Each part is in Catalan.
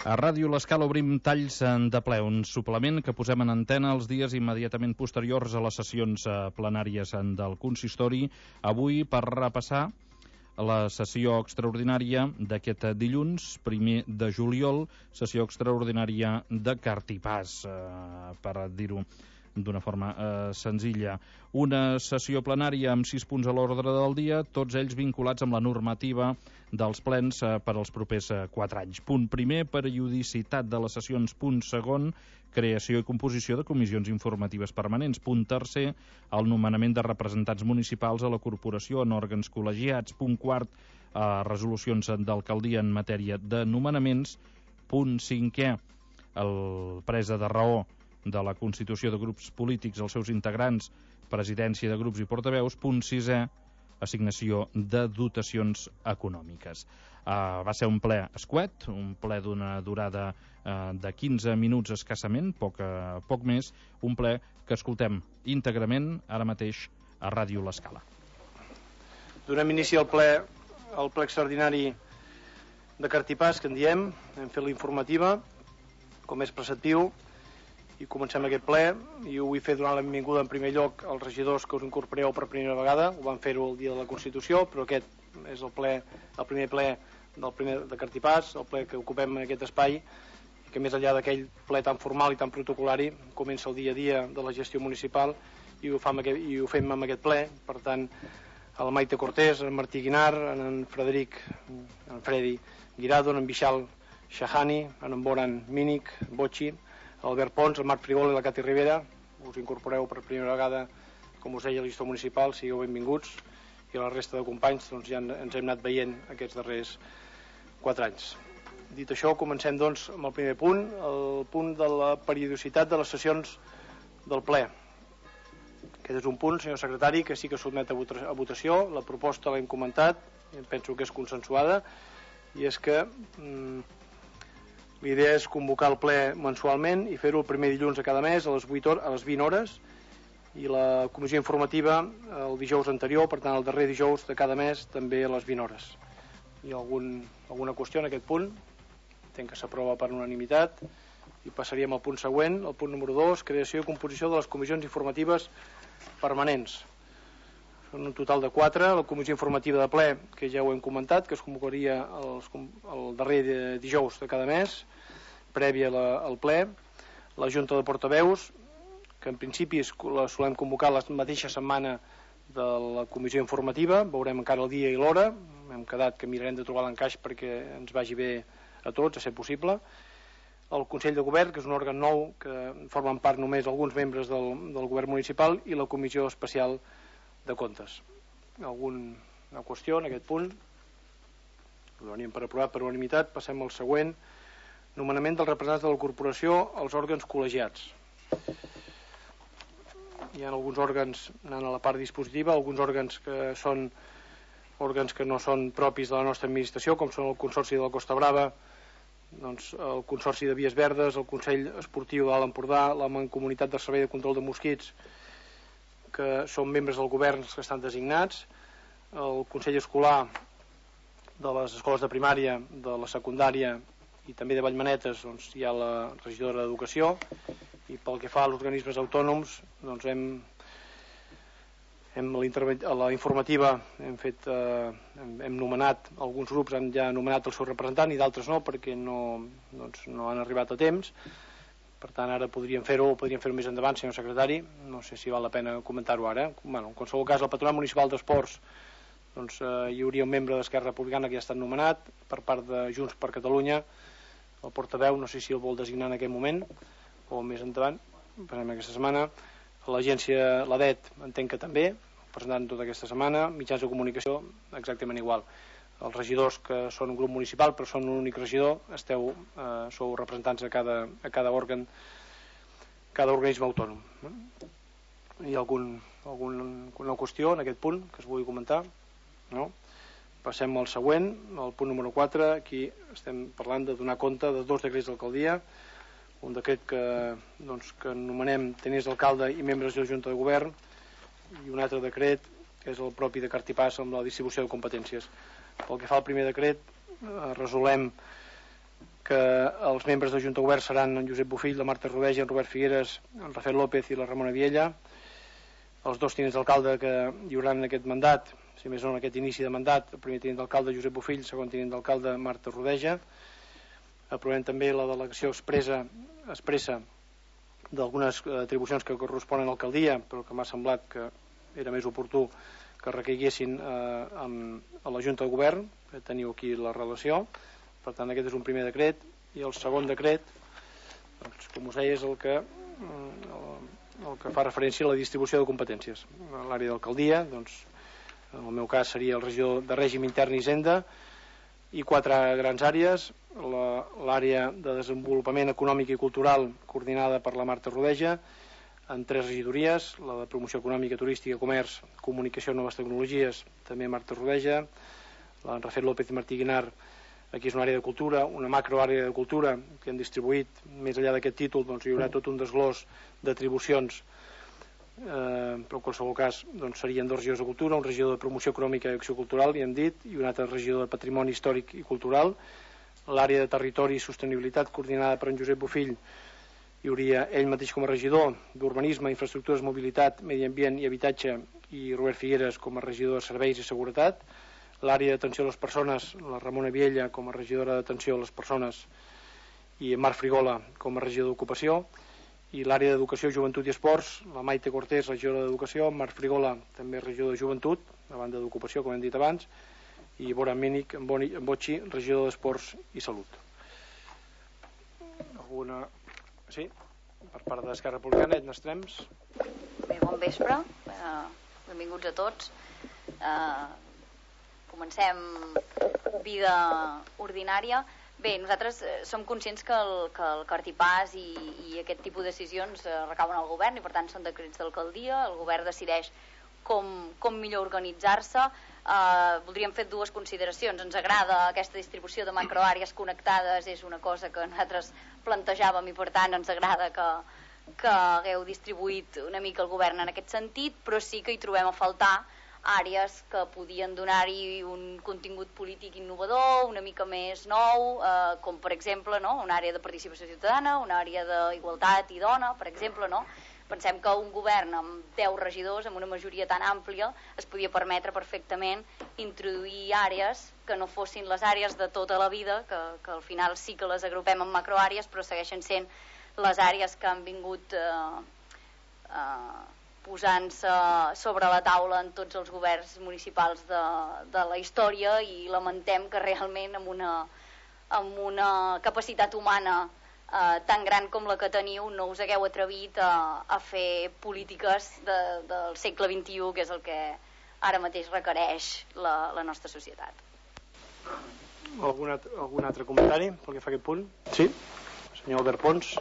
A Ràdio L'Escala obrim talls de ple, un suplement que posem en antena els dies immediatament posteriors a les sessions plenàries del consistori, avui per repassar la sessió extraordinària d'aquest dilluns, 1 de juliol, sessió extraordinària de cartipàs, per dir-ho d'una forma senzilla. Una sessió plenària amb 6 punts a l'ordre del dia, tots ells vinculats amb la normativa dels plens per als propers 4 anys. Punt primer, periodicitat de les sessions. Punt segon, creació i composició de comissions informatives permanents. Punt tercer, el nomenament de representants municipals a la corporació en òrgans col·legiats. Punt quart, resolucions d'alcaldia en matèria de nomenaments. Punt cinquè, el presa de raó de la constitució de grups polítics, els seus integrants, presidència de grups i portaveus. Punt sisè, assignació de dotacions econòmiques. Va ser un ple escuet, un ple d'una durada de 15 minuts escassament, poc més, un ple que escoltem íntegrament ara mateix a Ràdio L'Escala. Donem inici al ple extraordinari de cartipàs, que en diem. Hem fet la informativa, com és preceptiu, i comencem aquest ple, i ho vull fer donant la benvinguda en primer lloc als regidors que us incorporeu per primera vegada. Ho vam fer-ho el dia de la Constitució, però aquest és el primer ple de cartipàs, el ple que ocupem en aquest espai, que més enllà d'aquell ple tan formal i tan protocolari comença el dia a dia de la gestió municipal, i ho fem amb aquest ple. Per tant, a la Maite Cortés, en Martí Guinar, en Fredi Guirado, en Vixal Shahani, en Boran Mínic, Botxi, Albert Pons, el Marc Frigol i la Cati Rivera. Us incorporeu per primera vegada, com us deia, a l'Institut Municipal, sigueu benvinguts, i a la resta de companys doncs, ja ens hem anat veient aquests darrers 4 anys. Dit això, comencem doncs amb el primer punt, el punt de la periodicitat de les sessions del ple. Aquest és un punt, senyor secretari, que sí que sotmet a votació. La proposta l'hem comentat, i penso que és consensuada, i és que la idea és convocar el ple mensualment i fer-ho el primer dilluns de cada mes a les 20 hores, i la comissió informativa el dijous anterior, per tant el darrer dijous de cada mes també a les 20 hores. Hi ha alguna qüestió en aquest punt? Entenc que s'aprova per unanimitat, i passaríem al punt següent, el punt número 2, creació i composició de les comissions informatives permanents. Són un total de 4, la comissió informativa de ple, que ja ho hem comentat, que es convocaria el darrer dijous de cada mes, prèvia al ple, la Junta de Portaveus, que en principi la solem convocar la mateixa setmana de la comissió informativa, veurem encara el dia i l'hora, hem quedat que mirarem de trobar l'encaix perquè ens vagi bé a tots, a ser possible. El Consell de Govern, que és un òrgan nou, que formen part només alguns membres del govern municipal, i la comissió especial de comptes. Alguna qüestió en aquest punt? Ho donem per aprovat per unanimitat. Passem al següent, nomenament dels representants de la corporació als òrgans col·legiats. Hi ha alguns òrgans, anant a la part dispositiva, alguns òrgans que són òrgans que no són propis de la nostra administració, com són el Consorci de la Costa Brava, doncs el Consorci de Vies Verdes, el Consell Esportiu de l'Alt Empordà, la Mancomunitat del Servei de Control de Mosquits, que són membres del govern que estan designats, el Consell Escolar de les escoles de primària, de la secundària i també de Vallmanetes, doncs hi ha la regidora d'Educació, i pel que fa als organismes autònoms, doncs a la informativa hem nomenat, alguns grups han ja nomenat el seu representant i d'altres no, perquè no han arribat a temps. Per tant, ara podríem fer-ho més endavant, senyor secretari. No sé si val la pena comentar-ho ara. En qualsevol cas, el Patronat Municipal d'Esports, doncs, hi hauria un membre d'Esquerra Republicana que ja ha estat nomenat per part de Junts per Catalunya. El portaveu, no sé si el vol designar en aquest moment o més endavant, passem aquesta setmana. L'agència, l'ADET, entenc que també, presentant tota aquesta setmana. Mitjans de comunicació, exactament igual. Els regidors, que són un grup municipal però són un únic regidor, sou representants a cada òrgan, cada organisme autònom. Hi ha alguna qüestió en aquest punt que es vulgui comentar? No? Passem al següent, el punt número 4. Aquí estem parlant de donar compte de 2 decrets d'alcaldia, un decret que nomenem tenients d'alcalde i membres de la Junta de Govern, i un altre decret que és el propi de cartipàs amb la distribució de competències. Pel que fa al primer decret, resolem que els membres de Junta de Govern seran en Josep Bofill, la Marta Rodeja, en Robert Figueres, en Rafael López i la Ramona Viella. Els dos tinents d'alcalde que hi haurà en aquest mandat, si més no en aquest inici de mandat, el primer tinent d'alcalde Josep Bofill, segon tinent d'alcalde Marta Rodeja. Aprovem també la delegació expressa d'algunes atribucions que corresponen a l'alcaldia, però que m'ha semblat que era més oportú que recaiguessin a la Junta de Govern, que teniu aquí la relació. Per tant, aquest és un primer decret, i el segon decret, doncs, com us deia, és el que fa referència a la distribució de competències. A l'àrea d'alcaldia, doncs, en el meu cas seria el regidor de règim intern i hisenda, i 4 grans àrees: l'àrea de desenvolupament econòmic i cultural, coordinada per la Marta Rodeja, en 3 regidories: la de promoció econòmica, turística, comerç, comunicació i noves tecnologies, també Marta Rodeja. La Rafael López i Martí Guinar, aquí és una àrea de cultura, una macroàrea de cultura que hem distribuït. Més enllà d'aquest títol, doncs, hi haurà tot un desglòs d'atribucions, però en qualsevol cas doncs, serien 2 regidors de cultura, un regidor de promoció econòmica i acció cultural, i hem dit, i un altre regidor de patrimoni històric i cultural. L'àrea de territori i sostenibilitat, coordinada per en Josep Bofill, hi hauria ell mateix com a regidor d'urbanisme, infraestructures, mobilitat, medi ambient i habitatge, i Robert Figueres com a regidor de serveis i seguretat. L'àrea d'atenció a les persones, la Ramona Viella com a regidora d'atenció a les persones, i Marc Frigola com a regidor d'ocupació. I l'àrea d'educació, joventut i esports, la Maite Cortés, regidora d'educació, Marc Frigola també regidor de joventut, a banda d'ocupació, com hem dit abans, i Bora Mínic en Botxi, regidor d'esports i salut. Alguna... Sí? Per part d'Esquerra Republicana, Edna Estrems. Bé, bon vespre, benvinguts a tots. Comencem vida ordinària. Bé, nosaltres som conscients que el cartipàs i aquest tipus de decisions recauen al govern, i per tant són decrets d'alcaldia. El govern decideix com millor organitzar-se. Voldríem fer 2 consideracions. Ens agrada aquesta distribució de macroàrees connectades, és una cosa que nosaltres plantejàvem, i per tant ens agrada que hagueu distribuït una mica el govern en aquest sentit, però sí que hi trobem a faltar àrees que podien donar-hi un contingut polític innovador, una mica més nou, com per exemple una àrea de participació ciutadana, una àrea d'igualtat i dona, per exemple. Pensem que un govern amb 10 regidors, amb una majoria tan àmplia, es podia permetre perfectament introduir àrees que no fossin les àrees de tota la vida, que al final sí que les agrupem en macroàrees, però segueixen sent les àrees que han vingut posant-se sobre la taula en tots els governs municipals de la història, i lamentem que realment amb una capacitat humana tan gran com la que teniu no us hagueu atrevit a fer polítiques del segle XXI, que és el que ara mateix requereix la nostra societat. Algun altre comentari pel que fa a aquest punt? Sí, senyor Albert Pons.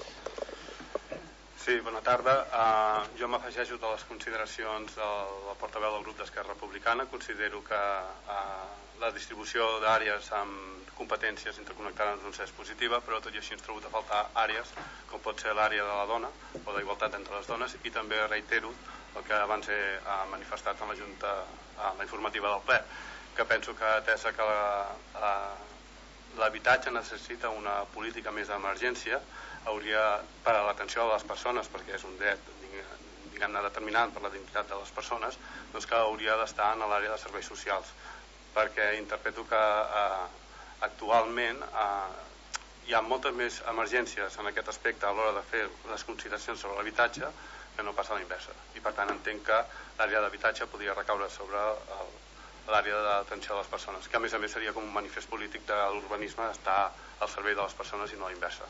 Sí, bona tarda. Jo m'afegeixo a les consideracions del portaveu del grup d'Esquerra Republicana. Considero que la distribució d'àrees amb competències interconnectades doncs és positiva, però tot i així ens trobem a faltar àrees com pot ser l'àrea de la dona o d'igualtat entre les dones, i també reitero el que abans he manifestat en la Junta, en la informativa del ple, que penso que atesa que l'habitatge necessita una política més d'emergència, hauria, per a l'atenció a les persones, perquè és un dret diguem-ne determinant per la dignitat de les persones, doncs que hauria d'estar en l'àrea de serveis socials, perquè interpreto que actualment hi ha moltes més emergències en aquest aspecte a l'hora de fer les consideracions sobre l'habitatge que no passa a la inversa, i per tant entenc que l'àrea d'habitatge podria recaure sobre l'àrea d'atenció a les persones, que a més seria com un manifest polític de l'urbanisme, estar al servei de les persones i no a la inversa.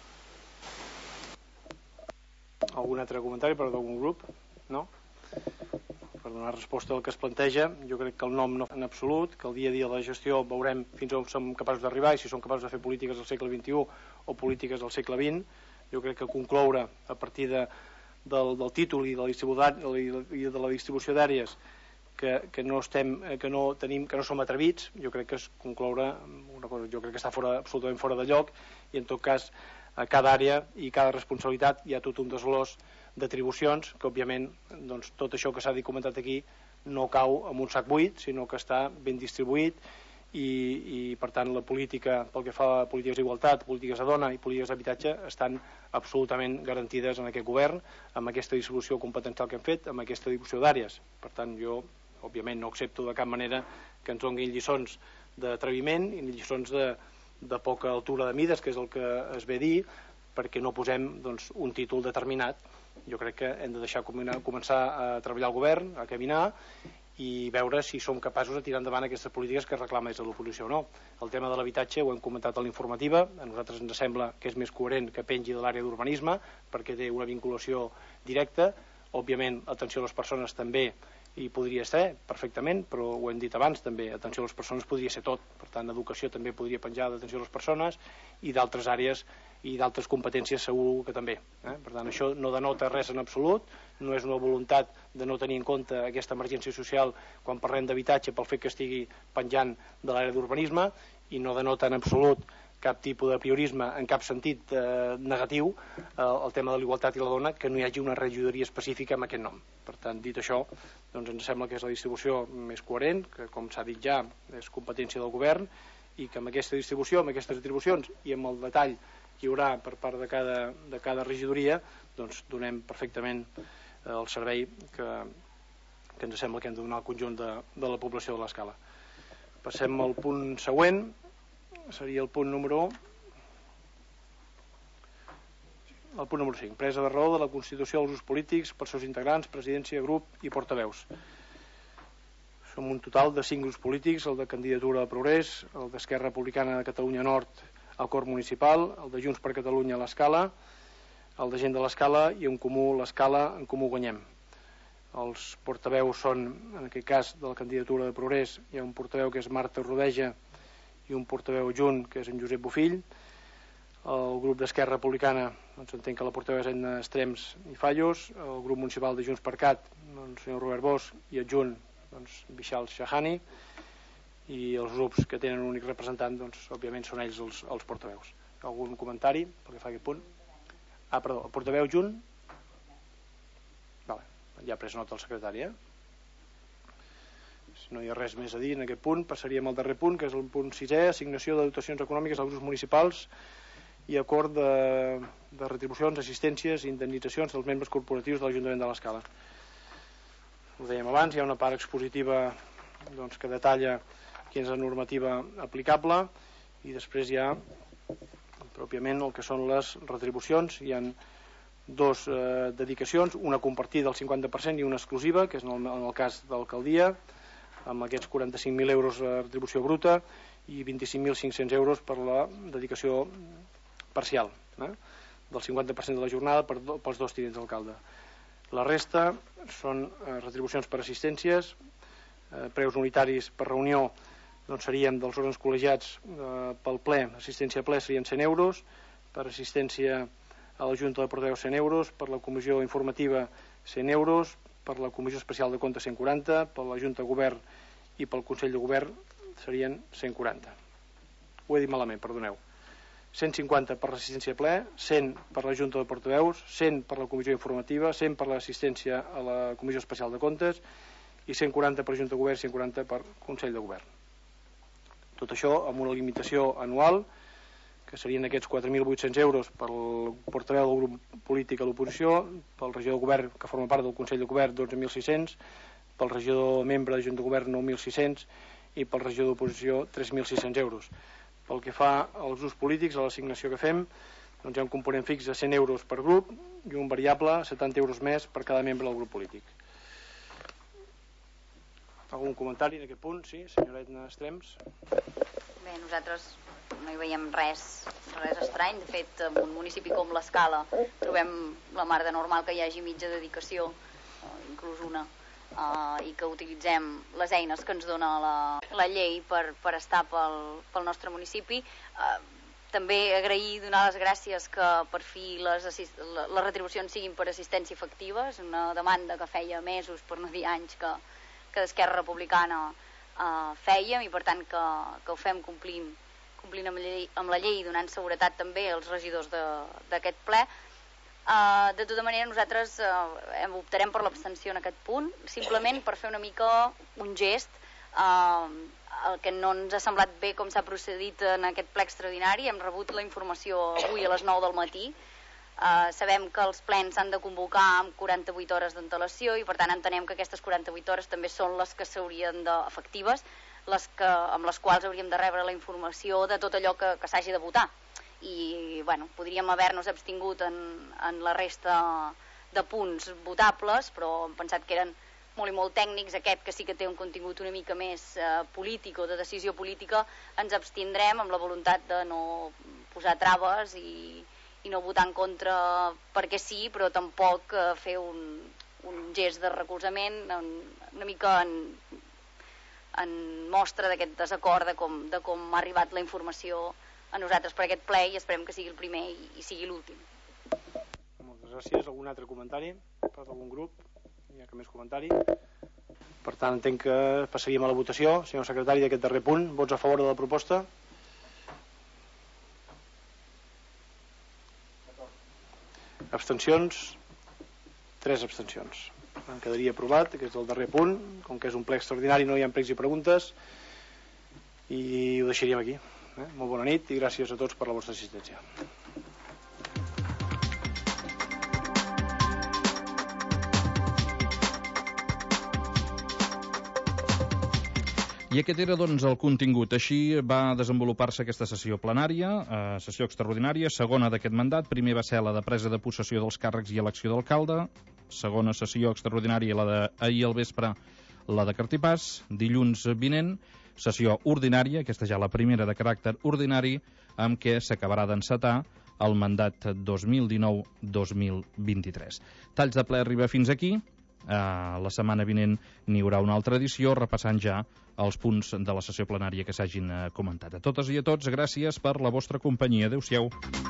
Algun altre comentari per d'algun grup? No? Per donar resposta al que es planteja, jo crec que el nom no en absolut, que el dia a dia de la gestió veurem fins on som capaços d'arribar i si som capaços de fer polítiques del segle XXI o polítiques del segle XX. Jo crec que concloure a partir del títol i de la distribució d'àrees que no som atrevits, jo crec que és concloure una cosa, jo crec que està absolutament fora de lloc, i en tot cas a cada àrea i cada responsabilitat hi ha tot un desglòs d'atribucions que òbviament doncs, tot això que s'ha comentat aquí no cau en un sac buit, sinó que està ben distribuït i per tant la política, pel que fa a polítiques d'igualtat, polítiques de dona i polítiques d'habitatge, estan absolutament garantides en aquest govern, amb aquesta distribució competencial que hem fet, amb aquesta distribució d'àrees. Per tant, jo òbviament no accepto de cap manera que ens donin lliçons d'atreviment i lliçons de poca altura de mides, que és el que es ve a dir, perquè no posem un títol determinat. Jo crec que hem de deixar començar a treballar el govern, a caminar, i veure si som capaços de tirar endavant aquestes polítiques que reclama des de l'oposició o no. El tema de l'habitatge ho hem comentat a l'informativa, a nosaltres ens sembla que és més coherent que pengi de l'àrea d'urbanisme perquè té una vinculació directa. Òbviament, atenció a les persones també hi podria ser perfectament, però ho hem dit abans també, atenció a les persones podria ser tot. Per tant, educació també podria penjar d'atenció a les persones i d'altres àrees i d'altres competències segur que també. Per tant, això no denota res en absolut, no és una voluntat de no tenir en compte aquesta emergència social quan parlem d'habitatge pel fet que estigui penjant de l'àrea d'urbanisme, i no denota en absolut cap tipus de priorisme en cap sentit negatiu el tema de l'igualtat i la dona, que no hi hagi una regidoria específica amb aquest nom. Per tant, dit això, doncs ens sembla que és la distribució més coherent, que com s'ha dit ja és competència del govern, i que amb aquesta distribució, amb aquestes atribucions i amb el detall que hi haurà per part de cada regidoria, doncs donem perfectament el servei que ens sembla que hem de donar al conjunt de la població de l'Escala. Passem al punt següent, seria el punt número 5, presa de raó de la Constitució dels grups polítics pels seus integrants, presidència, grup i portaveus. Som un total de 5 grups polítics, el de Candidatura de Progrés, el d'Esquerra Republicana de Catalunya Nord al Cor Municipal, el de Junts per Catalunya a l'Escala, el de Gent de l'Escala i en Comú l'Escala, en Comú Guanyem. Els portaveus són, en aquest cas, de la Candidatura de Progrés, hi ha un portaveu que és Marta Rodeja i un portaveu adjunt que és en Josep Bofill. El grup d'Esquerra Republicana, doncs entenc que la portaveu és Edna Estrems i Fallos. El grup municipal de Junts per Cat, doncs, senyor Robert Bosch, i adjunt, doncs, Vishal Shahani. I els grups que tenen un únic representant, doncs, òbviament són ells els portaveus. Algun comentari pel que fa a aquest punt? Perdó, el portaveu adjunt? Vale, ja ha pres nota el secretari, Si no hi ha res més a dir en aquest punt, passaríem al darrer punt, que és el punt 6è, assignació de dotacions econòmiques als grups municipals i acord de retribucions, assistències i indemnitzacions dels membres corporatius de l'Ajuntament de l'Escala. Ho dèiem abans, hi ha una part expositiva doncs, que detalla quina és la normativa aplicable, i després hi ha pròpiament el que són les retribucions. Hi ha 2 dedicacions, una compartida al 50% i una exclusiva, que és en el cas d'alcaldia, amb aquests 45.000 euros de retribució bruta i 25.500 euros per la dedicació parcial, del 50% de la jornada pels 2 tinents d'alcalde. La resta són retribucions per assistències, preus unitaris per reunió, doncs serien dels òrgans col·legiats pel ple, assistència a ple serien 100 euros, per assistència a la Junta de Portaveus 100 euros, per la comissió informativa 100 euros, per la comissió especial de comptes 140, per la Junta de Govern i pel Consell de Govern serien 140. Ho he dit malament, perdoneu. 150 per l'assistència a ple, 100 per la Junta de Portaveus, 100 per la comissió informativa, 100 per l'assistència a la comissió especial de comptes i 140 per Junta de Govern i 140 per Consell de Govern. Tot això amb una limitació anual, que serien aquests 4.800 euros pel portaveu del grup polític a l'oposició, pel regidor de govern que forma part del Consell de Govern 12.600, pel regidor membre de Junta de Govern 9.600 i pel regidor d'oposició 3.600 euros. Pel que fa als grups polítics, a l'assignació que fem, doncs hi ha un component fix de 100 euros per grup i un variable 70 euros més per cada membre del grup polític. Algun comentari en aquest punt? Sí, senyora Edna Estrems. Bé, nosaltres no hi veiem res estrany. De fet, en un municipi com l'Escala trobem la mar de normal que hi hagi mitja dedicació, inclús una, i que utilitzem les eines que ens dona la llei per estar pel nostre municipi. També agrair, donar les gràcies que per fi les retribucions siguin per assistència efectiva. És una demanda que feia mesos, per no dir anys, que d'Esquerra Republicana fèiem, i per tant que ho fem complint amb la llei i donant seguretat també als regidors d'aquest ple. De tota manera, nosaltres optarem per l'abstenció en aquest punt, simplement per fer una mica un gest El que no ens ha semblat bé com s'ha procedit en aquest ple extraordinari, hem rebut la informació avui a les 9 del matí. Sabem que els plens s'han de convocar amb 48 hores d'antelació i per tant entenem que aquestes 48 hores també són les que s'haurien efectives, amb les quals hauríem de rebre la informació de tot allò que s'hagi de votar. I bueno, podríem haver-nos abstingut en la resta de punts votables, però hem pensat que eren molt i molt tècnics. Aquest, que sí que té un contingut una mica més polític o de decisió política, ens abstindrem amb la voluntat de no posar traves i no votar en contra perquè sí, però tampoc fer un gest de recolzament una mica en mostra d'aquest desacord de com ha arribat la informació a nosaltres per aquest ple, i esperem que sigui el primer i sigui l'últim. Moltes gràcies. Algun altre comentari per part d'algun grup? No hi ha cap més comentari. Per tant, entenc que passaríem a la votació. Senyor secretari, d'aquest darrer punt, vots a favor de la proposta? Abstencions? 3 abstencions. Quedaria aprovat, que és el darrer punt. Com que és un ple extraordinari no hi ha pregs i preguntes i ho deixaríem aquí. Molt bona nit i gràcies a tots per la vostra assistència. I aquest era, doncs, el contingut. Així va desenvolupar-se aquesta sessió plenària, sessió extraordinària, segona d'aquest mandat. Primer va ser la de presa de possessió dels càrrecs i elecció d'alcalde. Segona sessió extraordinària, la d'ahir al vespre, la de Cartipàs. Dilluns vinent, sessió ordinària, aquesta ja la primera de caràcter ordinari, amb què s'acabarà d'encetar el mandat 2019-2023. Talls de ple arriba fins aquí. La setmana vinent n'hi haurà una altra edició, repassant ja els punts de la sessió plenària que s'hagin comentat. A totes i a tots, gràcies per la vostra companyia. Adéu-siau.